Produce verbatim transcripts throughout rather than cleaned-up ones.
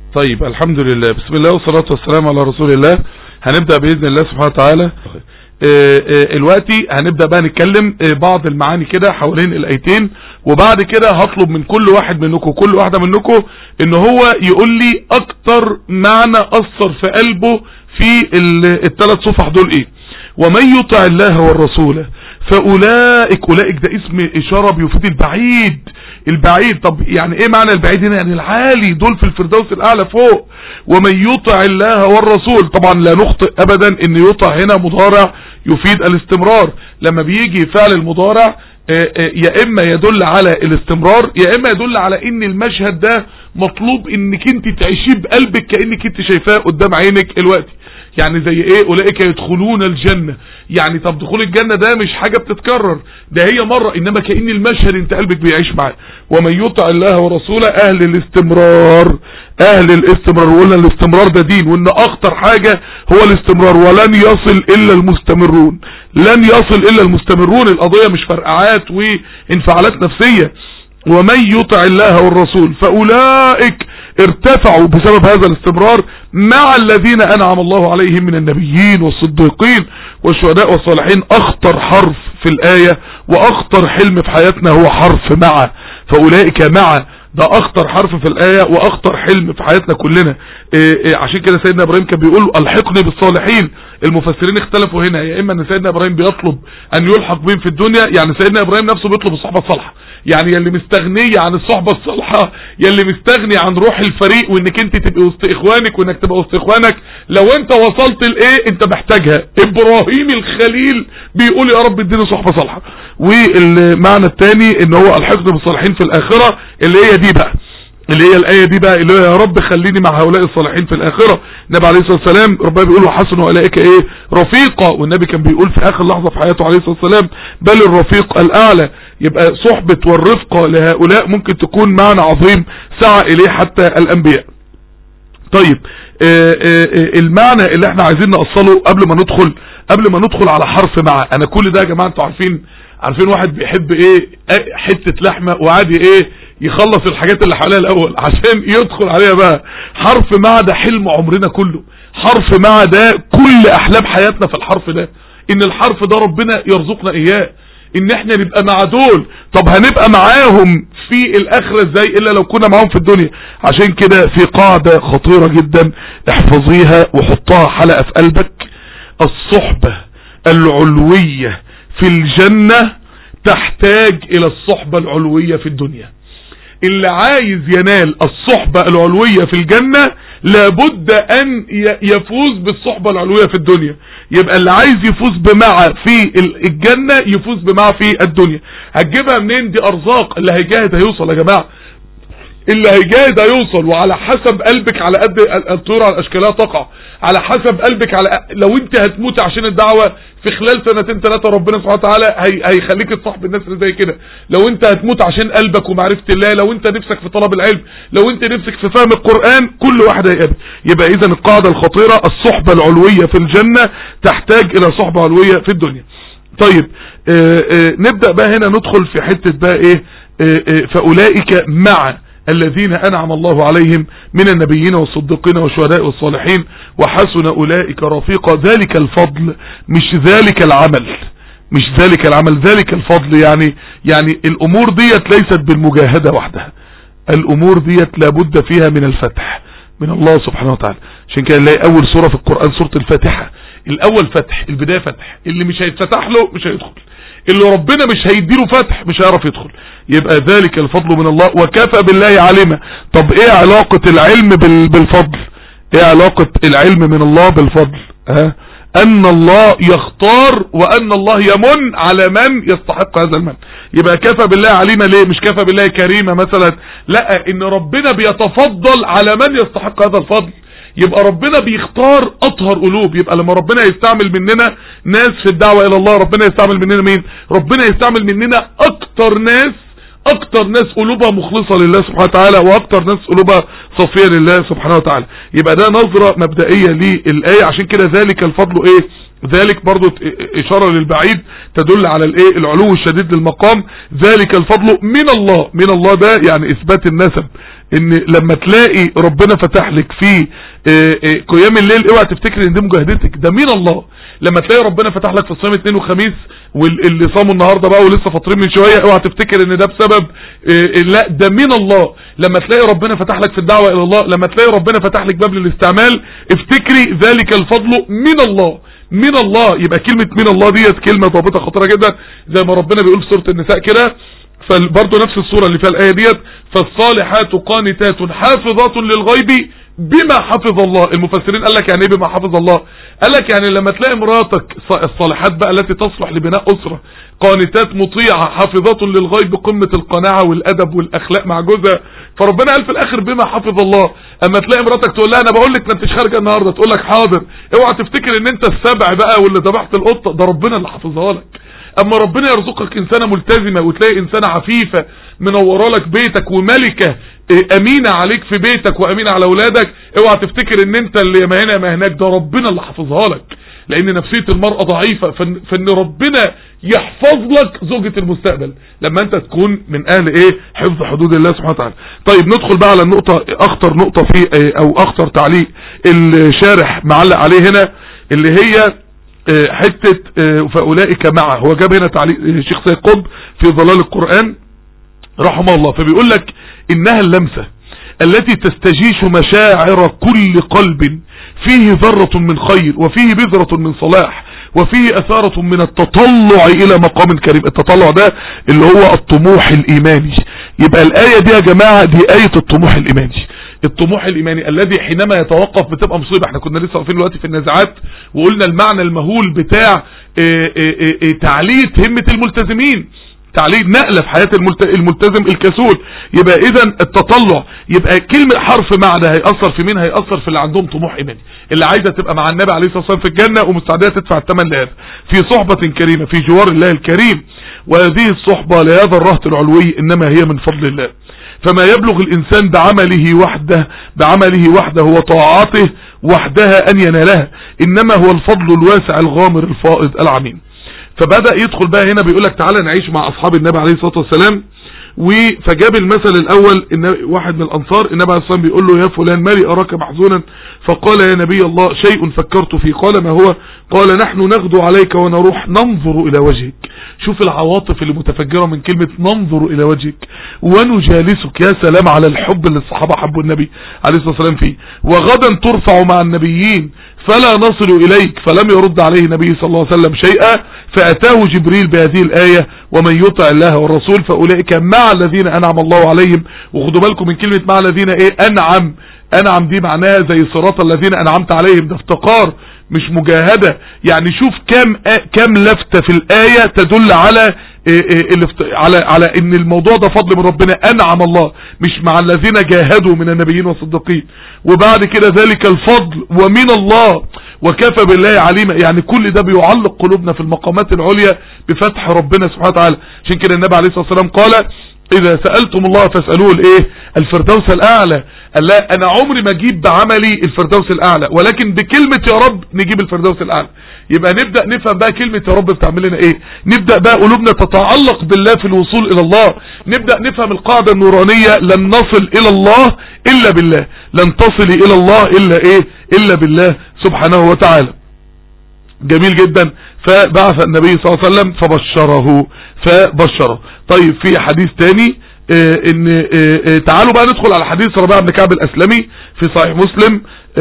طيب الحمد لله، بسم الله والصلاة والسلام على رسول الله. هنبدأ بإذن الله سبحانه وتعالى. دلوقتي هنبدأ بقى نتكلم بعض المعاني كده حوالين الآيتين، وبعد كده هطلب من كل واحد منكم كل واحدة منكم ان هو يقول لي اكتر معنى اثر في قلبه في الثلاث صفح دول ايه. ومن يطع الله والرسول فاولئك، اولئك ده اسم اشارة بيفيد البعيد. البعيد، طب يعني ايه معنى البعيد هنا؟ يعني العالي، دول في الفردوس الاعلى فوق. ومن يطع الله والرسول، طبعا لا نخطئ ابدا ان يطع هنا مضارع يفيد الاستمرار. لما بيجي فعل المضارع يا اما يدل على الاستمرار يا اما يدل على ان المشهد ده مطلوب انك انت تعيشيه بقلبك كأنك انت شايفاه قدام عينك الوقت. يعني زي ايه؟ اولئك يدخلون الجنة، يعني طب دخول الجنة ده مش حاجة بتتكرر، ده هي مرة، انما كأن المشهد انت قلبك بيعيش معاه. ومن يطع الله ورسوله، اهل الاستمرار، اهل الاستمرار. وقلنا الاستمرار ده دين، وان اخطر حاجة هو الاستمرار. ولن يصل الا المستمرون، لن يصل الا المستمرون. القضية مش فرقعات وانفعالات نفسية. ومن يطع الله والرسول فاولئك ارتفعوا بسبب هذا الاستمرار مع الذين انعم الله عليهم من النبيين والصديقين والشهداء والصالحين. اخطر حرف في الآية واخطر حلم في حياتنا هو حرف مع. فاولئك مع، ده اخطر حرف في الآية واخطر حلم في حياتنا كلنا. إيه إيه عشان كده سيدنا ابراهيم كان بيقول الحقني بالصالحين. المفسرين اختلفوا هنا، يا اما ان سيدنا ابراهيم بيطلب ان يلحق بهم في الدنيا، يعني سيدنا ابراهيم نفسه بيطلب الصحبة الصالحة، يعني يلي مستغنية عن الصحبة الصالحة، يلي مستغني عن روح الفريق وانك انت تبقى وسط اخوانك وانك تبقى وسط اخوانك. لو انت وصلت لايه انت محتاجها. ابراهيم الخليل بيقول يا رب اديني صحبة صالحة. والمعنى الثاني ان هو الحقني بالصالحين في الاخرة، اللي هي دي بقى اللي هي الآية دي بقى اللي هي يا رب خليني مع هؤلاء الصالحين في الآخرة. النبي عليه الصلاة والسلام ربنا بيقول وحسن أولئك ايه رفيقا، والنبي كان بيقول في آخر لحظة في حياته عليه الصلاة والسلام بل الرفيق الأعلى. يبقى صحبة والرفقة لهؤلاء ممكن تكون معنى عظيم سعى إليه حتى الأنبياء. طيب آآ آآ المعنى اللي احنا عايزين نأصله قبل ما ندخل قبل ما ندخل على حرف مع. انا كل ده يا جماعة انتوا عارفين عارفين واحد بيحب ايه حتة لحمة وعادي ايه يخلص الحاجات اللي حواليها الاول عشان يدخل عليها بقى. حرف مع ده حلم عمرنا كله. حرف مع ده كل احلام حياتنا في الحرف ده، ان الحرف ده ربنا يرزقنا اياه، ان احنا نبقى مع دول. طب هنبقى معاهم في الاخرة ازاي الا لو كنا معاهم في الدنيا؟ عشان كده في قاعدة خطيرة جدا احفظيها وحطها حلقة في قلبك. الصحبة العلوية في الجنة تحتاج الى الصحبة العلوية في الدنيا. اللي عايز ينال الصحبة العلوية في الجنة لابد ان يفوز بالصحبة العلوية في الدنيا. يبقى اللي عايز يفوز بمع في الجنة يفوز بمع في الدنيا. هتجيبها منين؟ دي ارزاق. اللي هيجاهد هيوصل يا جماعة، اللي هيجاهد هيوصل. وعلى حسب قلبك، على قد الطيور على اشكالها تقع، على حسب قلبك. على لو انت هتموت عشان الدعوة في خلال سنتين ثلاثة ربنا سبحانه وتعالى هي... هيخليك تصاحب الناس اللي زي كده. لو انت هتموت عشان قلبك ومعرفة الله، لو انت نفسك في طلب العلم، لو انت نفسك في فهم القرآن، كل واحد هيقابل. يبقى اذا القاعدة الخطيرة الصحبة العلوية في الجنة تحتاج الى صحبة علوية في الدنيا. طيب اه اه نبدأ بقى هنا ندخل في حتة بقى ايه اه اه فاولئك مع الذين أنعم الله عليهم من النبيين والصديقين والشهداء والصالحين وحسن أولئك رفيقا. ذلك الفضل مش ذلك العمل، مش ذلك العمل، ذلك الفضل. يعني يعني الأمور ديت ليست بالمجاهدة وحدها، الأمور ديت لابد فيها من الفتح من الله سبحانه وتعالى. عشان كده نلاقي أول سورة في القرآن سورة الفاتحة، الأول فتح، البداية فتح. اللي مش هيتفتح له مش هيدخل، اللي ربنا مش هيديله فتح مش هيعرف يدخل. يبقى ذلك الفضل من الله وكفى بالله علما. طب ايه علاقة العلم بالفضل؟ ايه علاقة العلم من الله بالفضل؟ ها؟ ان الله يختار وان الله يمن على من يستحق هذا المن. يبقى كفى بالله عليما ليه؟ مش كفى بالله كريمة مثلا، لا، ان ربنا بيتفضل على من يستحق هذا الفضل. يبقى ربنا بيختار اطهر قلوب. يبقى لما ربنا يستعمل مننا ناس في الدعوة الى الله، ربنا يستعمل مننا مين؟ ربنا يستعمل مننا اكتر ناس اكتر ناس قلوبها مخلصة لله سبحانه وتعالى، واكتر ناس قلوبها صافية لله سبحانه وتعالى. يبقى ده نظرة مبدئية للآية. عشان كده ذلك الفضل ايه؟ ذلك برضو اشارة للبعيد تدل على الايه العلو الشديد للمقام. ذلك الفضل من الله. من الله ده يعني اثبات النسب ان لما تلاقي ربنا فتح لك في قيام الليل اوعى تفتكر ان دي مجاهدتك، ده من الله. لما تلاقي ربنا فتح لك في صيام اثنين وخميس واللي صاموا النهارده بقى ولسه فاطرين من شويه اوعى تفتكر ان ده بسبب لا، ده من الله. لما تلاقي ربنا فتح لك في الدعوه الى الله، لما تلاقي ربنا فتح لك باب للاستعمال، افتكري ذلك الفضل من الله، من الله. يبقى كلمه من الله ديت كلمه ضابطه خطيره جدا، زي ما ربنا بيقول في سوره النساء كده، فبرضه نفس الصوره اللي فيها الايه ديت، فالصالحات قانتات حافظات للغيب بما حفظ الله. المفسرين قال لك يعني ايه بما حفظ الله؟ قال لك يعني لما تلاقي مراتك الصالحات بقى التي تصلح لبناء اسره، قانتات مطيعه حافظات للغيب، قمه القناعه والادب والاخلاق مع جوزها، فربنا قال في الاخر بما حفظ الله. اما تلاقي مراتك تقول لها انا بقول لك ما انتش خارجه النهارده، تقول لك حاضر، اوعى تفتكر ان انت السبع بقى واللي ذبحت القطه، ده ربنا اللي حافظها لك. اما ربنا يرزقك انسانه ملتزمه وتلاقي انسانه عفيفه منوره لك بيتك وملكه امينه عليك في بيتك وامينه على اولادك، اوعى تفتكر ان انت اللي ما هنا ما هناك، ده ربنا اللي حافظها لك. لان نفسيه المراه ضعيفه، فان ربنا يحفظ لك زوجة المستقبل لما انت تكون من اهل ايه حفظ حدود الله سبحانه وتعالى. طيب ندخل بقى على النقطه، اخطر نقطه في او اخطر تعليق الشارح معلق عليه هنا، اللي هي حتة فأولئك معه. هو جاب هنا تعليق الشيخ سيد قطب في ظلال القرآن رحمه الله، فبيقول لك إنها اللمسة التي تستجيش مشاعر كل قلب فيه ذرة من خير وفيه بذرة من صلاح وفيه أثارة من التطلع إلى مقام كريم. التطلع ده اللي هو الطموح الإيماني. يبقى الآية دي يا جماعة دي آية الطموح الإيماني. الطموح الإيماني الذي حينما يتوقف بتبقى مصيبة. احنا كنا لسه واقفين دلوقتي في النزاعات وقلنا المعنى المهول بتاع تعلية همة الملتزمين، تعلية نقلة في حياة الملتزم الكسول. يبقى اذا التطلع، يبقى كلمة حرف معنى هيأثر في مين؟ هيأثر في اللي عندهم طموح إيماني، اللي عايزة تبقى مع النبي عليه الصلاة والسلام في الجنة ومستعدة تدفع الثمن لهذا في صحبة كريمة في جوار الله الكريم. وهذه الصحبة لهذا الرهط العلوي إنما هي من فضل الله. فما يبلغ الإنسان بعمله وحده بعمله وحده وطاعته وحدها أن ينالها، إنما هو الفضل الواسع الغامر الفائض العميم. فبدأ يدخل بقى هنا بيقول لك تعالى نعيش مع أصحاب النبي عليه الصلاة والسلام. فجاب المثل الأول، إن واحد من الأنصار النبي عليه الصلاة والسلام بيقول له يا فلان مالي أراك محزونا؟ فقال يا نبي الله شيء فكرت فيه. قال ما هو؟ قال نحن نغدو عليك ونروح ننظر إلى وجهك. شوف العواطف اللي متفجرة من كلمة ننظر إلى وجهك. ونجالسك، يا سلام على الحب اللي الصحابة حبوا النبي عليه الصلاة والسلام فيه. وغدا ترفع مع النبيين فلا نصل إليك. فلم يرد عليه النبي صلى الله عليه وسلم شيئا، فأتاه جبريل بهذه الآية ومن يطع الله والرسول فأولئك مع الذين أنعم الله عليهم. وخدوا بالكم من كلمة مع الذين ايه أنعم. أنعم دي معناها زي صراط الذين أنعمت عليهم، ده افتقار مش مجاهدة. يعني شوف كم كم لفتة في الآية تدل على على على ان الموضوع ده فضل من ربنا. انعم الله مش مع الذين جاهدوا من النبيين والصديقين. وبعد كده ذلك الفضل ومن الله وكفى بالله عليما. يعني كل ده بيعلق قلوبنا في المقامات العليا بفتح ربنا سبحانه وتعالى. عشان كده النبي عليه الصلاة والسلام قال اذا سألتم الله فاسألوه الايه الفردوس الاعلى. قال لا انا عمري ما اجيب بعملي الفردوس الاعلى، ولكن بكلمة يا رب نجيب الفردوس الاعلى. يبقى نبدأ نفهم بقى كلمة يا رب بتعمل لنا ايه. نبدأ بقى قلوبنا تتعلق بالله في الوصول الى الله. نبدأ نفهم القاعدة النورانية لن نصل الى الله الا بالله، لن تصل الى الله الا ايه الا بالله سبحانه وتعالى. جميل جدا. فبعث النبي صلى الله عليه وسلم فبشره فبشره. طيب في حديث تاني اه ان اه اه تعالوا بقى ندخل على حديث ربيعة بن كعب الاسلمي في صحيح مسلم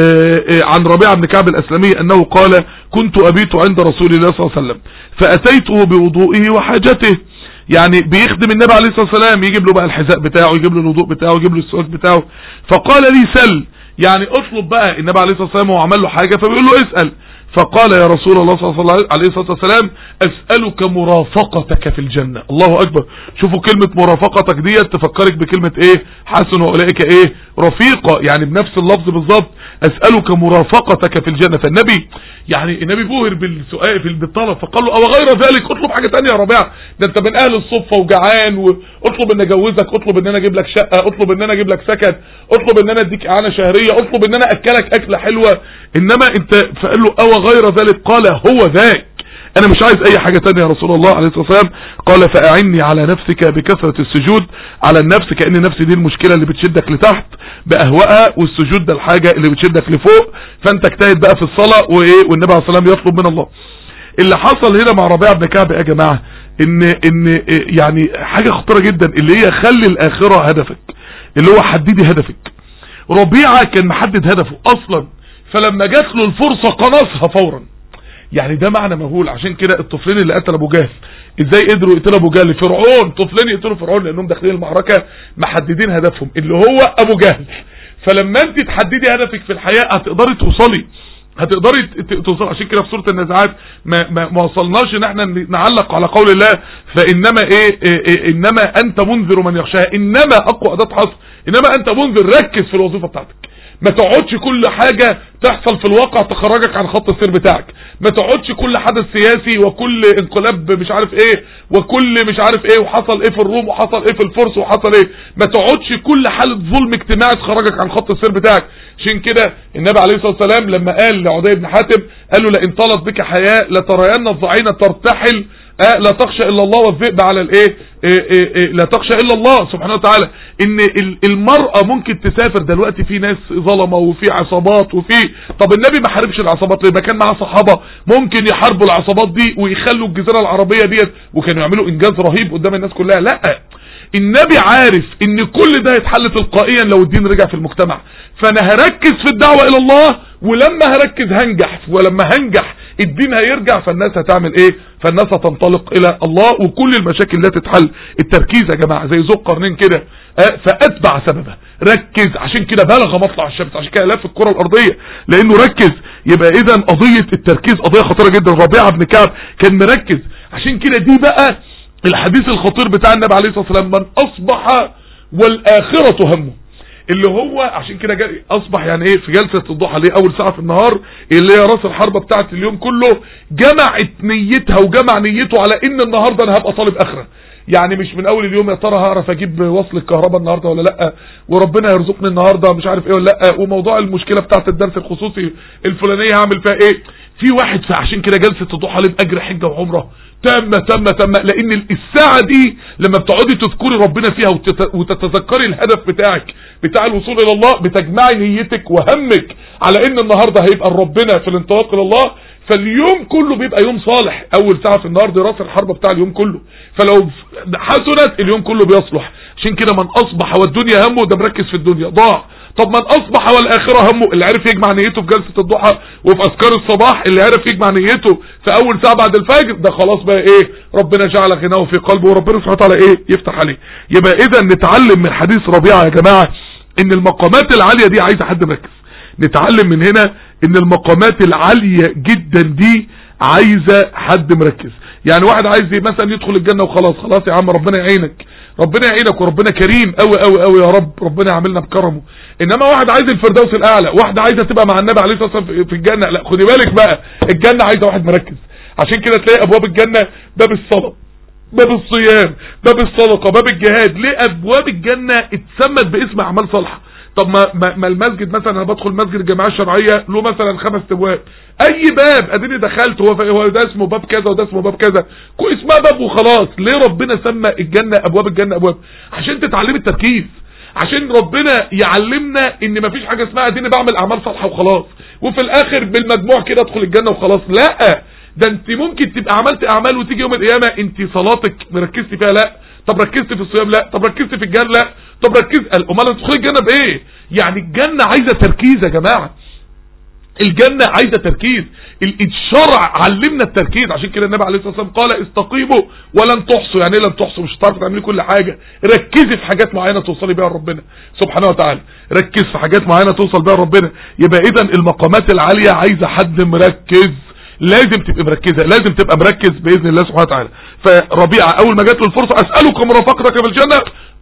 عن ربيعة بن كعب الاسلمي انه قال كنت ابيت عند رسول الله صلى الله عليه وسلم فاتيته بوضوئه وحاجته. يعني بيخدم النبي عليه الصلاة والسلام، يجيب له بقى الحذاء بتاعه، يجيب له الوضوء بتاعه، يجيب له السواك بتاعه. فقال لي سل، يعني اطلب بقى. النبي عليه الصلاة والسلام هو عمل له حاجة فبيقول له اسأل. فقال يا رسول الله صلى الله عليه وسلم اسألك مرافقتك في الجنة. الله اكبر. شوفوا كلمة مرافقتك دي تفكرك بكلمة ايه حسن واولئك ايه رفيقة، يعني بنفس اللفظ بالظبط. اسألك مرافقتك في الجنة. فالنبي يعني النبي بوهر بالسؤال في بالطلب، فقال له او غير ذلك اطلب حاجة تانية يا ربيعة، ده انت من اهل الصفة وجعان، واطلب ان اجوزك، اطلب ان انا اجيب لك شقة، اطلب ان انا اجيب لك سكن، اطلب ان انا اديك اعانة شهرية، اطلب ان انا اكلك اكلة حلوة. انما انت فقال له او غير ذلك قال هو ذاك انا مش عايز اي حاجة تانية يا رسول الله عليه الصلاة والسلام. قال فاعني على نفسك بكثرة السجود. على النفس كأن النفس دي المشكلة اللي بتشدك لتحت باهوائها، والسجود ده الحاجة اللي بتشدك لفوق، فانت اجتهد بقى في الصلاة وايه، والنبي عليه الصلاة والسلام يطلب من الله. اللي حصل هنا مع ربيعة بن كعب يا جماعة ان ان يعني حاجة خطيرة جدا، اللي هي خلي الاخرة هدفك، اللي هو حددي هدفك. ربيعة كان محدد هدفه اصلا، فلما جات له الفرصة قنصها فورا. يعني ده معنى مهول. عشان كده الطفلين اللي قتل ابو جهل ازاي قدروا يقتلوا ابو جهل؟ فرعون، طفلين يقتلوا فرعون لانهم داخلين المعركة محددين هدفهم اللي هو ابو جهل. فلما انت تحددي هدفك في الحياة هتقدري توصلي، هتقدري توصل. عشان كده في سورة النازعات ما, ما, ما وصلناش ان احنا نعلق على قول الله فانما ايه, إيه, إيه انما انت منذر من يخشاها. انما اقوى اداة حصر، انما انت منذر. ركز في الوظيفة بتاعتك، ما تقعدش كل حاجة تحصل في الواقع تخرجك عن خط السير بتاعك، ما تقعدش كل حدث سياسي وكل انقلاب مش عارف ايه وكل مش عارف ايه وحصل ايه في الروم وحصل ايه في الفرس وحصل ايه، ما تقعدش كل حالة ظلم اجتماعي تخرجك عن خط السير بتاعك. عشان كده النبي عليه الصلاة والسلام لما قال لعدي بن حاتم قال له لئن طالت بك حياة لترين الضعينة ترتحل آه لا تخشى الا الله والذئب على الايه إيه إيه إيه لا تخشى الا الله سبحانه وتعالى. ان المرأة ممكن تسافر دلوقتي، في ناس ظلمة وفي عصابات وفي، طب النبي ما حاربش العصابات ليه؟ ما كان معاه صحابة ممكن يحاربوا العصابات دي ويخلوا الجزيرة العربية ديت وكانوا يعملوا انجاز رهيب قدام الناس كلها. لا، النبي عارف ان كل ده هيتحل تلقائيا لو الدين رجع في المجتمع. فانا هركز في الدعوة الى الله، ولما هركز هنجح، ولما هنجح الدين هيرجع، فالناس هتعمل ايه؟ فالناس هتنطلق الى الله وكل المشاكل لا تتحل. التركيز يا جماعة زي ذو القرنين كده، اه فاتبع سببه، ركز. عشان كده بلغ مطلع الشمس، عشان كده لف الكرة الارضية لانه ركز. يبقى اذا قضية التركيز قضية خطيرة جدا. ربيعة بن كعب كان مركز. عشان كده دي بقى الحديث الخطير بتاع النبي عليه الصلاة والسلام، من اصبح والاخرة همه، اللي هو عشان كده اصبح يعني ايه في جلسة الضحى اللي اول ساعة في النهار اللي هي راس الحربة بتاعت اليوم كله، جمعت نيتها وجمع نيته على ان النهاردة انا هبقى طالب اخرة. يعني مش من اول اليوم يا ترى هعرف اجيب وصل الكهرباء النهاردة ولا لا، وربنا يرزقني النهاردة مش عارف ايه ولا لا، وموضوع المشكلة بتاعت الدرس الخصوصي الفلانية هعمل فيها ايه. في واحد فعشان كده جلسة الضحى اللي باجر حجة وعمرة تم تم تم لان الساعة دي لما بتقعدي تذكري ربنا فيها وتتذكري الهدف بتاعك بتاع الوصول الى الله، بتجمعي نيتك وهمك على ان النهاردة هيبقى ربنا في الانطلاق الى الله، فاليوم كله بيبقى يوم صالح. اول ساعة في النهار دي راس الحربة بتاع اليوم كله، فلو حسنت اليوم كله بيصلح. عشان كده من اصبح والدنيا همه ده مركز في الدنيا ضاع. طب من اصبح والاخرة همه، اللي عرف يجمع نيته في جلسة الضحى وفي اذكار الصباح، اللي عرف يجمع نيته في اول ساعة بعد الفجر، ده خلاص بقى ايه، ربنا جعل غناه في قلبه وربنا سبحانه وتعالى ايه يفتح عليه. يبقى اذا نتعلم من حديث ربيعة يا جماعة ان المقامات العالية دي عايزة حد مركز. نتعلم من هنا ان المقامات العالية جدا دي عايزة حد مركز. يعني واحد عايز مثلا يدخل الجنة وخلاص، خلاص يا عم ربنا يعينك، ربنا يعينك وربنا كريم قوي قوي قوي يا رب، ربنا يعملنا بكرمه. انما واحد عايز الفردوس الاعلى، واحده عايزه تبقى مع النبي عليه الصلاه والسلام في الجنه، لا خدي بالك بقى، الجنه عايزه واحد مركز. عشان كده تلاقي ابواب الجنه باب الصلاه، باب الصيام، باب الصدقه، باب الجهاد. ليه ابواب الجنه اتسمت باسم اعمال صالحه؟ طب ما, ما المسجد مثلا انا بدخل مسجد الجماعه الشرعيه له مثلا خمس ابواب، اي باب اديني دخلت هو هو ده اسمه باب كذا وده اسمه باب كذا، كل اسمها باب وخلاص. ليه ربنا سمى الجنه ابواب الجنه ابواب؟ عشان تتعلمي التركيز، عشان ربنا يعلمنا ان مفيش حاجه اسمها اديني بعمل اعمال صالحه وخلاص وفي الاخر بالمجموع كده ادخل الجنه وخلاص. لا، ده انت ممكن تبقى عملت اعمال وتيجي يوم القيامه انت صلاتك مركزت فيها لا، طب ركزت في الصيام لا، طب ركزت في الجهاد لا، طب ركز امال تدخل الجنه بايه؟ يعني الجنه عايزه تركيز يا جماعه، الجنة عايزة تركيز. الشرع علمنا التركيز. عشان كده النبي عليه الصلاة والسلام قال استقيموا ولن تحصوا. يعني لن تحصوا مش هتعرفوا تعملوا كل حاجة، ركزي في حاجات معينة توصلي بيها لربنا سبحانه وتعالى، ركز في حاجات معينة توصل بيها لربنا. يبقى اذا المقامات العالية عايزة حد مركز، لازم تبقى مركزة، لازم تبقى مركز بإذن الله سبحانه وتعالى. فربيعة اول ما جات له الفرصة اسألكم مرافقتك في الجنة،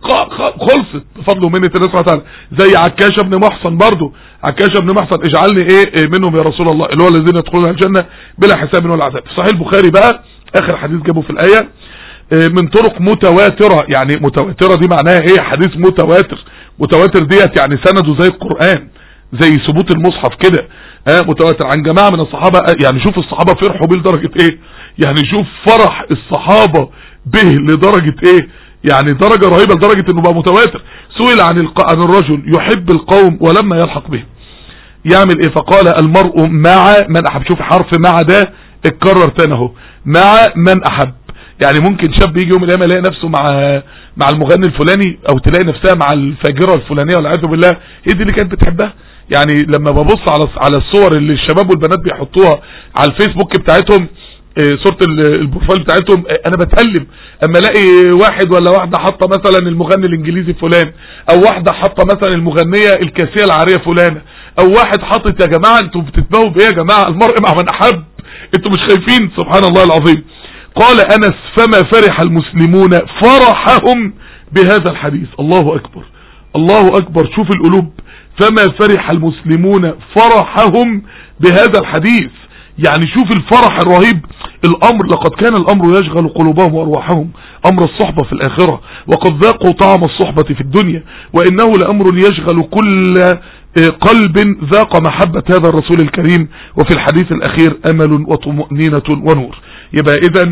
خلصت بفضل ومنة الله سبحانه وتعالى. زي عكاشة بن محصن برضو، عكاشة بن محصن اجعلني ايه منهم يا رسول الله، اللي هو الذين يدخلون الجنة بلا حساب ولا عذاب. في صحيح البخاري بقى اخر حديث جابه في الآية من طرق متواترة. يعني متواترة دي معناها ايه؟ حديث متواتر. متواتر ديت يعني سنده زي القرآن، زي ثبوت المصحف كده، اه متواتر عن جماعة من الصحابة. يعني شوف الصحابة فرحوا بيه لدرجة ايه، يعني شوف فرح الصحابة به لدرجة ايه، يعني درجة رهيبة لدرجة انه بقى متواتر. سئل عن الق... عن الرجل يحب القوم ولما يلحق بهم يعمل ايه، فقال المرء مع من احب. شوف حرف مع ده اتكرر تاني اهو، مع من احب. يعني ممكن شاب يجي يوم الايام يلاقي نفسه مع مع المغني الفلاني، او تلاقي نفسها مع الفاجرة الفلانية والعياذ بالله، هي دي اللي كانت بتحبها. يعني لما ببص على على الصور اللي الشباب والبنات بيحطوها على الفيسبوك بتاعتهم، صورة البروفايل بتاعتهم، انا بتألم اما الاقي واحد ولا واحدة حاطة مثلا المغني الانجليزي فلان، او واحدة حاطة مثلا المغنية الكاسية العارية فلانة، او واحد حاطط. يا جماعة انتوا بتتباهوا بايه يا جماعة؟ المرء مع من احب. انتوا مش خايفين؟ سبحان الله العظيم. قال انس فما فرح المسلمون فرحهم بهذا الحديث. الله اكبر الله اكبر. شوف القلوب، فما فرح المسلمون فرحهم بهذا الحديث. يعني شوف الفرح الرهيب. الامر لقد كان الامر يشغل قلوبهم وارواحهم امر الصحبة في الاخرة، وقد ذاقوا طعم الصحبة في الدنيا، وانه لامر يشغل كل قلب ذاق محبة هذا الرسول الكريم، وفي الحديث الاخير امل وطمأنينة ونور. يبقى اذا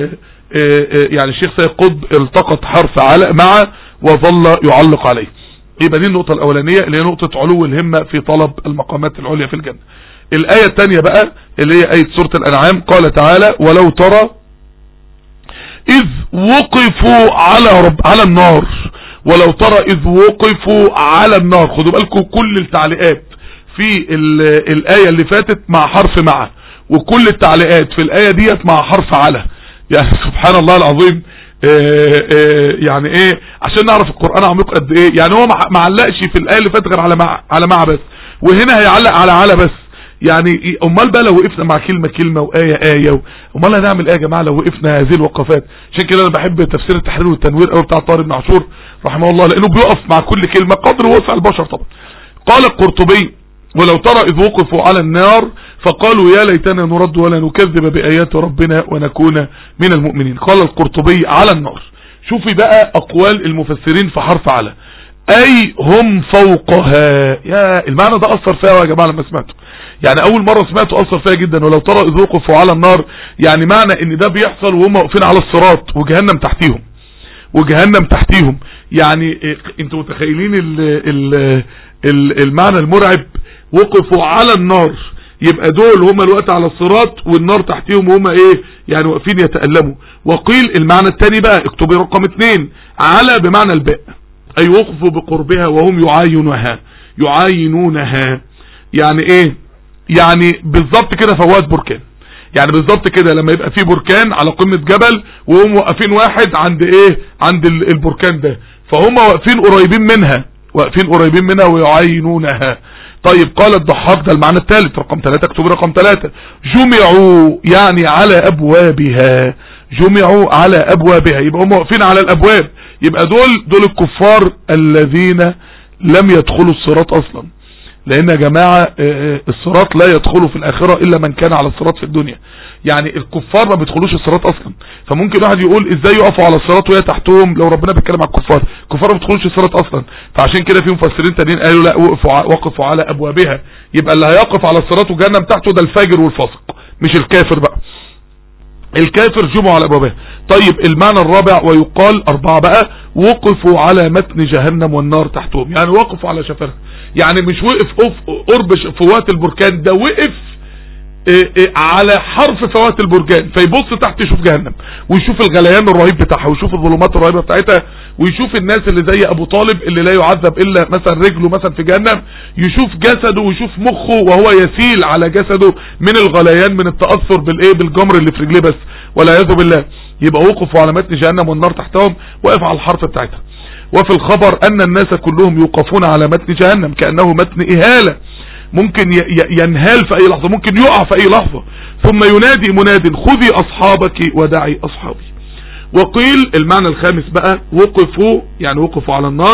يعني الشيخ سيد قطب التقط حرف على مع وظل يعلق عليه. يبقى دي النقطة الاولانية اللي هي نقطة علو الهمة في طلب المقامات العليا في الجنة. الآية الثانية بقى اللي هي آية سورة الأنعام، قال تعالى ولو ترى إذ وقفوا على رب على النار، ولو ترى إذ وقفوا على النار. خدوا بالكم كل التعليقات في الآية اللي فاتت مع حرف مع، وكل التعليقات في الآية ديت مع حرف على. يعني سبحان الله العظيم. آآ آآ يعني ايه عشان نعرف القرآن عميق قد ايه. يعني هو ما علقش في الآية اللي فاتت غير على مع على مع بس، وهنا هيعلق على على بس. يعني امال بقى لو وقفنا مع كلمة كلمة وآية آية، امال هنعمل ايه يا جماعة لو وقفنا هذه الوقفات؟ عشان كده انا بحب تفسير التحرير والتنوير قوي بتاع طارق بن عاشور رحمه الله، لانه بيقف مع كل كلمة قدر وسع البشر طبعا. قال القرطبي ولو ترى اذ وقفوا على النار فقالوا يا ليتنا نرد ولا نكذب بآيات ربنا ونكون من المؤمنين. قال القرطبي على النار. شوفي بقى اقوال المفسرين في حرف على، اي هم فوقها. يا المعنى ده اثر فيها يا جماعة لما سمعته، يعني اول مرة سمعته اثر فيها جدا. ولو ترى اذ وقفوا على النار، يعني معنى ان ده بيحصل وهم واقفين على الصراط وجهنم تحتيهم وجهنم تحتيهم. يعني انتوا متخيلين ال ال ال المعنى المرعب؟ وقفوا على النار، يبقى دول هم الوقت على الصراط والنار تحتيهم وهم ايه يعني واقفين يتألموا. وقيل المعنى الثاني بقى اكتبي رقم اتنين، على بمعنى الباء، اي وقفوا بقربها وهم يعاينونها يعاينونها. يعني ايه؟ يعني بالظبط كده فوات بركان. يعني بالظبط كده لما يبقى في بركان على قمة جبل وهم واقفين واحد عند ايه عند البركان ده، فهم واقفين قريبين منها واقفين قريبين منها ويعاينونها. طيب قال الضحاك ده المعنى الثالث رقم ثلاثة، اكتب رقم ثلاثة، جمعوا يعني على ابوابها، جمعوا على ابوابها، يبقى هم واقفين على الابواب. يبقى دول دول الكفار الذين لم يدخلوا الصراط اصلا، لان يا جماعة الصراط لا يدخلوا في الاخرة الا من كان على الصراط في الدنيا. يعني الكفار ما بيدخلوش الصراط اصلا. فممكن واحد يقول ازاي يقفوا على الصراط وهي تحتهم لو ربنا بيتكلم على الكفار؟ الكفار ما بيدخلوش الصراط اصلا. فعشان كده في مفسرين تانيين قالوا لا وقفوا وقفوا على ابوابها، يبقى اللي هيقف على الصراط وجهنم تحته ده الفاجر والفاسق مش الكافر بقى. الكافر جمعوا على ابوابها. طيب المعنى الرابع ويقال اربعة بقى، وقفوا على متن جهنم والنار تحتهم، يعني وقفوا على شفرها. يعني مش وقف قرب فوات البركان، ده وقف إيه إيه على حرف فوات البركان، فيبص تحت يشوف جهنم ويشوف الغليان الرهيب بتاعها ويشوف الظلمات الرهيبة بتاعتها ويشوف الناس اللي زي ابو طالب اللي لا يعذب الا مثلا رجله مثلا في جهنم، يشوف جسده ويشوف مخه وهو يسيل على جسده من الغليان من التأثر بالايه بالجمر اللي في رجليه بس والعياذ بالله. يبقى وقفوا على متن جهنم والنار تحتهم، واقف على الحرف بتاعتها. وفي الخبر ان الناس كلهم يوقفون على متن جهنم كأنه متن اهالة، ممكن ينهال في اي لحظة، ممكن يقع في اي لحظة. ثم ينادي مناد خذي اصحابك ودعي اصحابي. وقيل المعنى الخامس بقى، وقفوا يعني وقفوا على النار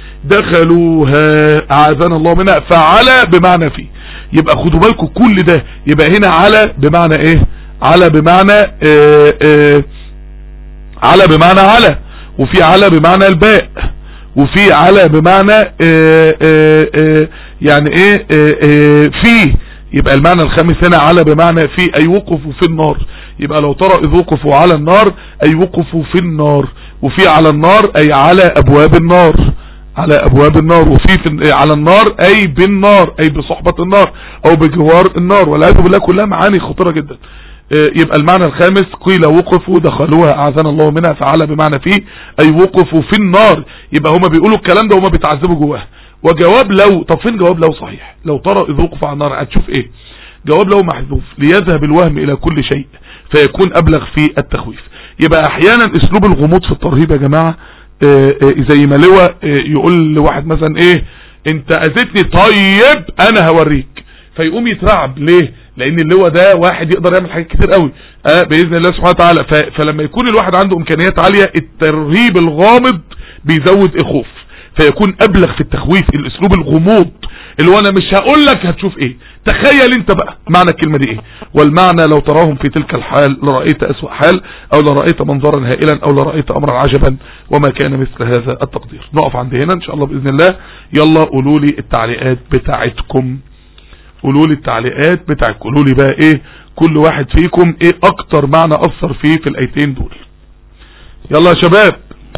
دخلوها اعاذنا الله منها، فعلى بمعنى في. يبقى خدوا بالكم كل ده، يبقى هنا على بمعنى ايه؟ على بمعنى اه اه على بمعنى على، وفي على بمعنى الباء، وفي على بمعنى اه اه اه يعني ايه اه اه في. يبقى المعنى الخامس هنا على بمعنى في، اي وقفوا في النار. يبقى لو ترى إذ وقفوا على النار أي وقفوا في النار، وفي على النار أي على أبواب النار، على أبواب النار، وفي في على النار أي بالنار أي بصحبة النار أو بجوار النار، والعياذ بالله كلها معاني خطيرة جدا. يبقى المعنى الخامس قيل وقفوا دخلوها أعاذنا الله منها، فعل بمعنى فيه أي وقفوا في النار، يبقى هما بيقولوا الكلام ده وهما بيتعذبوا جواها. وجواب لو، طب فين جواب لو صحيح؟ لو ترى إذ وقفوا على النار هتشوف ايه؟ جواب لو محذوف ليذهب الوهم إلى كل شيء فيكون أبلغ في التخويف. يبقى أحيانا أسلوب الغموض في الترهيب يا جماعة زي ما لواء يقول لواحد مثلا ايه انت اذيتني طيب انا هوريك، فيقوم يترعب. ليه؟ لان اللواء ده واحد يقدر يعمل حاجات كتير قوي اه باذن الله سبحانه وتعالى. فلما يكون الواحد عنده امكانيات عالية الترهيب الغامض بيزود الخوف فيكون ابلغ في التخويف. الاسلوب الغموض اللي هو انا مش هقول لك هتشوف ايه، تخيل انت بقى معنى الكلمة دي ايه. والمعنى لو تراهم في تلك الحال لرأيت اسوأ حال او لرأيت منظرا هائلا او لرأيت امرا عجبا وما كان مثل هذا التقدير. نقف عند هنا ان شاء الله باذن الله. يلا قولوا لي التعليقات بتاعتكم، قولوا لي التعليقات بتاعتكم، قولوا لي بقى ايه كل واحد فيكم ايه اكتر معنى اثر فيه في الايتين دول. يلا يا شباب.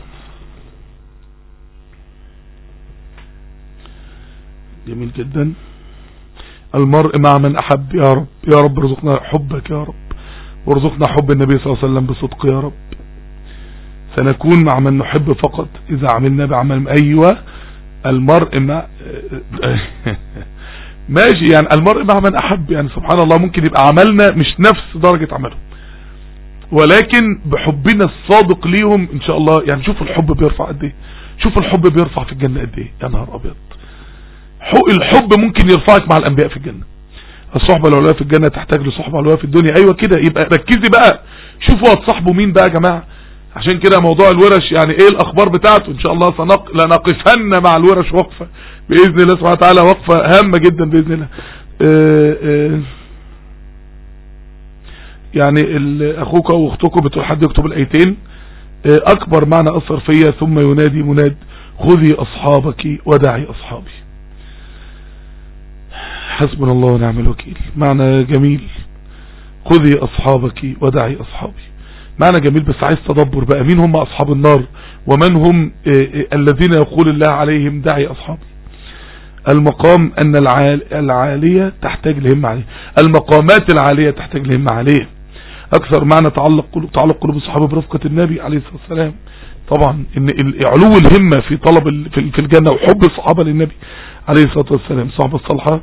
جميل جدا. المرء مع من احب، يا رب يا رب ارزقنا حبك يا رب، وارزقنا حب النبي صلى الله عليه وسلم بصدق يا رب. سنكون مع من نحب فقط اذا عملنا بعمل. ايوه المرء مع ماشي، يعني المرء مع من احب، يعني سبحان الله ممكن يبقى عملنا مش نفس درجة عملهم ولكن بحبنا الصادق ليهم ان شاء الله. يعني شوف الحب بيرفع قد ايه، شوف الحب بيرفع في الجنة قد ايه، يا نهار ابيض. الحب ممكن يرفعك مع الانبياء في الجنة. الصحبة العلوية في الجنة تحتاج لصحبة علوية في الدنيا. ايوه كده. يبقى ركزي بقى، شوفوا هتصاحبوا مين بقى يا جماعة. عشان كده موضوع الورش يعني ايه الاخبار بتاعته ان شاء الله سنق... لنقفن مع الورش وقفة باذن الله سبحانه وتعالى، وقفة هامة جدا باذن الله. اه اه يعني اخوك او اختكم بتقول حد يكتب الايتين. اه اكبر معنى اثر فيا ثم ينادي مناد خذي اصحابك ودعي اصحابي. حسبنا الله ونعم الوكيل. معنى جميل، خذي اصحابك ودعي اصحابي، معنى جميل بس عايز تدبر بقى. مين هم اصحاب النار ومن هم الذين يقول الله عليهم دعي اصحابي. المقام ان العالية تحتاج لهمة عليه، المقامات العالية تحتاج لهمة عليه. اكثر معنى تعلق قلوب تعلق قلوب الصحابة برفقة النبي عليه الصلاة والسلام. طبعا ان علو الهمة في طلب في الجنة وحب الصحابة للنبي عليه الصلاة والسلام. صحبة الصالحة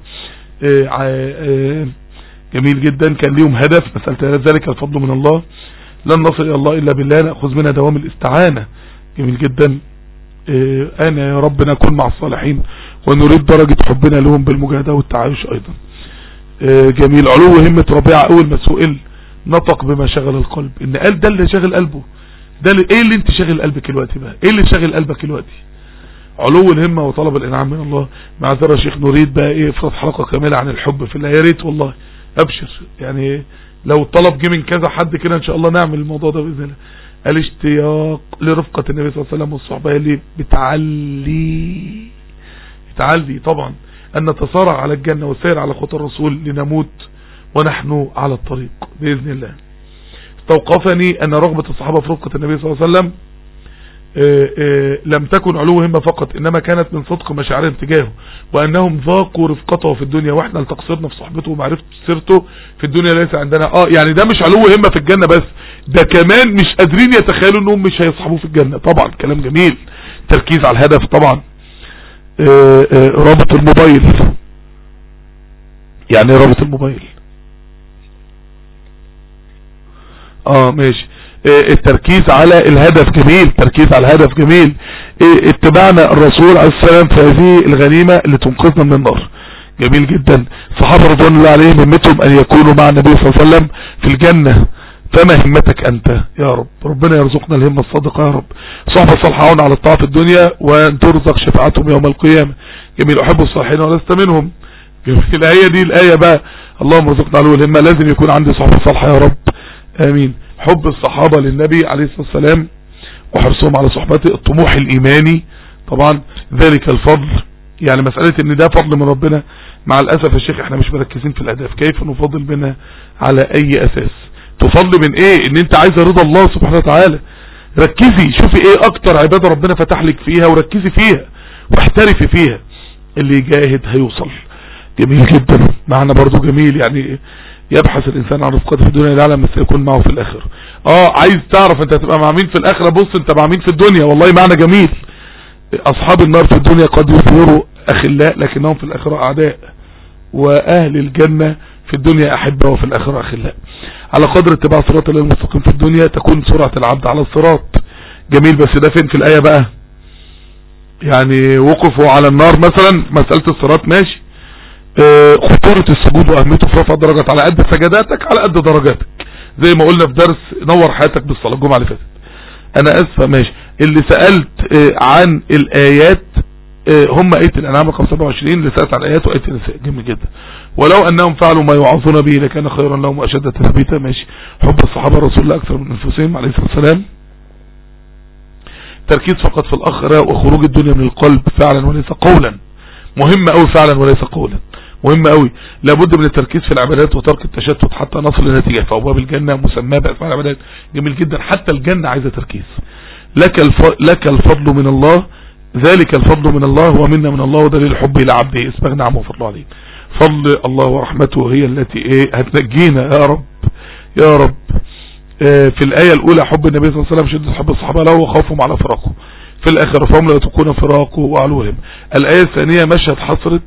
جميل جدا، كان ليهم هدف، مسألة ذلك الفضل من الله، لن نصل الى الله الا بالله، نأخذ منها دوام الاستعانة. جميل جدا. انا يا رب نكون مع الصالحين ونريد درجة حبنا لهم بالمجاهدة والتعايش ايضا. جميل. علو همة ربيعة اول ما سئل نطق بما شغل القلب، ان قال ده اللي شغل قلبه. ده اللي ايه اللي انت شغل قلبك الوقت بقى، ايه اللي شغل قلبك الوقت؟ علو الهمة وطلب الانعام من الله. معذرة يا شيخ نريد بقى ايه افرض حلقة كاملة عن الحب في الله، يا ريت والله ابشر. يعني لو الطلب جه من كذا حد كده ان شاء الله نعمل الموضوع ده باذن الله. الاشتياق لرفقة النبي صلى الله عليه وسلم والصحبة اللي بتعلي بتعلي طبعا ان نتصارع على الجنة والسير على خطى الرسول لنموت ونحن على الطريق باذن الله. استوقفني ان رغبة الصحابة في رفقة النبي صلى الله عليه وسلم آآ آآ لم تكن علو همة فقط، انما كانت من صدق مشاعرهم تجاهه، وانهم ذاقوا رفقته في الدنيا، واحنا لتقصيرنا في صحبته ومعرفة سيرته في الدنيا ليس عندنا. اه يعني ده مش علو همة في الجنة بس، ده كمان مش قادرين يتخيلوا انهم مش هيصحبوا في الجنة. طبعا كلام جميل. تركيز على الهدف طبعا. آآ رابط الموبايل، يعني رابط الموبايل اه ماشي. التركيز على الهدف جميل، تركيز على الهدف جميل. اتباعنا الرسول عليه السلام في هذه الغنيمة اللي تنقذنا من النار. جميل جدا. الصحابة رضوان الله عليهم همتهم ان يكونوا مع النبي صلى الله عليه وسلم في الجنة، فما همتك انت يا رب؟ ربنا يرزقنا الهمة الصادقة يا رب. صحبة الصالحة عون على الطاعة في الدنيا وان ترزق شفاعتهم يوم القيامة. جميل. احب الصالحين ولست منهم. جميل. الآية دي الآية بقى اللهم ارزقنا علو الهمة، لازم يكون عندي صحبة صالحة يا رب. امين. حب الصحابة للنبي عليه الصلاة والسلام وحرصهم على صحبته، الطموح الإيماني طبعا، ذلك الفضل. يعني مسألة ان ده فضل من ربنا، مع الأسف يا شيخ احنا مش مركزين في الأهداف، كيف نفضل بنا على أي أساس؟ تفضل من ايه؟ ان انت عايزه رضا الله سبحانه وتعالى. ركزي شوفي ايه اكتر عبادة ربنا فتح لك فيها وركزي فيها واحترفي فيها. اللي يجاهد هيوصل. جميل جدا. معنى برضو جميل، يعني يبحث الانسان عن رفقته في الدنيا ليعلم ما سيكون معه في الاخره. اه عايز تعرف انت هتبقى مع مين في الاخره، بص انت مع مين في الدنيا. والله معنى جميل. اصحاب النار في الدنيا قد يظهروا اخلاء لكنهم في الاخره اعداء، واهل الجنه في الدنيا احبه وفي الاخره اخلاء. على قدر اتباع صراط الله المستقيم في الدنيا تكون سرعه العبد على الصراط. جميل. بس ده فين في الايه بقى؟ يعني وقفوا على النار مثلا، مساله الصراط ماشي. اه خطوره السجود واهميته في رفع الدرجات، على قد سجداتك على قد درجاتك، زي ما قلنا في درس نور حياتك بالصلاه الجمعه اللي فاتت. انا اسفه ماشي. اللي سالت اه عن الايات اه هم ايه الانعام رقم سبعة وعشرين، اللي سالت عن الايات وايه النساء. جميل جدا. ولو انهم فعلوا ما يوعظون به لكان خيرا لهم واشد تثبيتا. ماشي. حب الصحابه رسول الله اكثر من انفسهم عليه الصلاه والسلام. تركيز فقط في الاخره وخروج الدنيا من القلب فعلا وليس قولا. مهم قوي فعلا وليس قولا، مهم قوي. لابد من التركيز في العبادات وترك التشتت حتى نصل لنتيجه. فابواب الجنه مسماه باسماء العبادات. جميل جدا. حتى الجنه عايزه تركيز. لك الف... لك الفضل من الله، ذلك الفضل من الله ومنا من الله ودليل حبه لعبده اسبغ نعمه وفضله عليه. فضل الله ورحمته هي التي ايه هتنجينا يا رب يا رب. اه في الآية الأولى حب النبي صلى الله عليه وسلم شدة حب الصحابة له وخوفهم على فراقه. في الآخرة فهم لا يتقون فراقه وعلوهم. الآية الثانية مشهد حصرت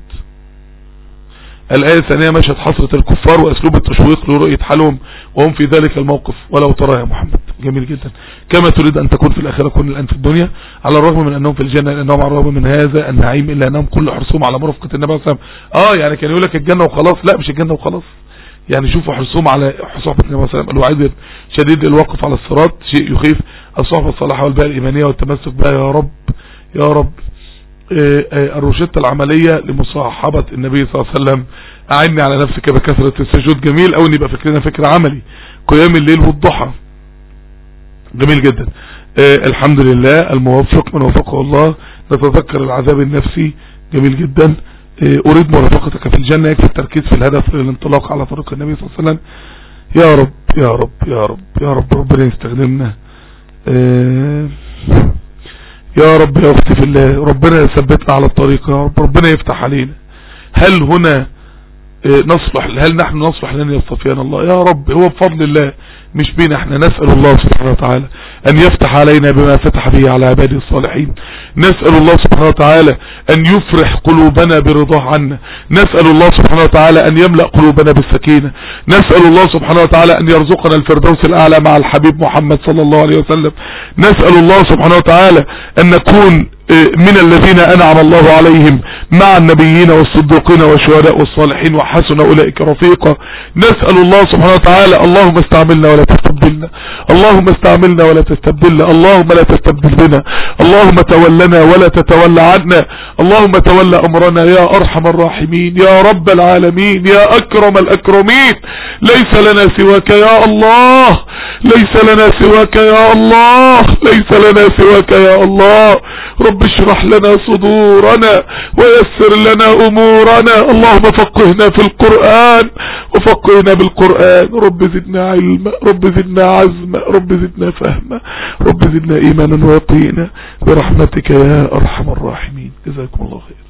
الآية الثانية مشهد حصرة الكفار وأسلوب التشويق لرؤية حالهم وهم في ذلك الموقف ولو ترى يا محمد. جميل جدا. كما تريد أن تكون في الآخرة كن الآن في الدنيا، على الرغم من أنهم في الجنة لأنهم على الرغم من هذا النعيم إلا أنهم كل حرصهم على مرافقة النبي صلى الله عليه وسلم. آه يعني كان يقول لك الجنة وخلاص، لا مش الجنة وخلاص. يعني شوفوا حرصهم على صحبة النبي صلى الله عليه وسلم. الوعيد شديد الوقف على الصراط شيء يخيف. الصحبة الصالحة والبيئة الإيمانية والتمسك بها يا رب يا رب. الروشتة العملية لمصاحبة النبي صلى الله عليه وسلم. أعني على نفسك بكثرة السجود. جميل أو نبقى فكرنا فكر عملي. قيام الليل والضحى. جميل جدا. آه الحمد لله الموفق من وفقه الله. نتذكر العذاب النفسي. جميل جدا. آه أريد مرافقتك في الجنة. يكفي التركيز في الهدف للانطلاق على طريق النبي صلى الله عليه وسلم. يا رب يا رب يا رب يا رب ربنا يستخدمنا. آه يا رب يا أختي في الله ربنا يثبتنا على الطريق يا رب. ربنا يفتح علينا. هل هنا نصلح هل نحن نصلح لن يصطفينا الله؟ يا رب هو بفضل الله مش بينا احنا. نسأل الله سبحانه وتعالى ان يفتح علينا بما فتح به على عباده الصالحين. نسأل الله سبحانه وتعالى ان يفرح قلوبنا برضاه عنا. نسأل الله سبحانه وتعالى ان يملأ قلوبنا بالسكينة. نسأل الله سبحانه وتعالى ان يرزقنا الفردوس الاعلى مع الحبيب محمد صلى الله عليه وسلم. نسأل الله سبحانه وتعالى ان نكون من الذين انعم الله عليهم مع النبيين والصديقين والشهداء والصالحين وحسن اولئك رفيقا. نسأل الله سبحانه وتعالى اللهم استعملنا ولا تستبدلنا. اللهم استعملنا ولا تستبدلنا. اللهم لا تستبدل بنا. اللهم تولنا ولا تتولى عنا. اللهم تولى امرنا يا ارحم الراحمين يا رب العالمين يا اكرم الاكرمين. ليس لنا سواك يا الله. ليس لنا سواك يا الله. ليس لنا سواك يا الله. رب اشرح لنا صدورنا ويسر لنا امورنا. اللهم فقهنا في القرآن وفقهنا بالقرآن. رب زدنا علما. رب زدنا عزما. رب زدنا فهما. رب زدنا ايمانا ويقينا برحمتك يا ارحم الراحمين. جزاكم الله خير.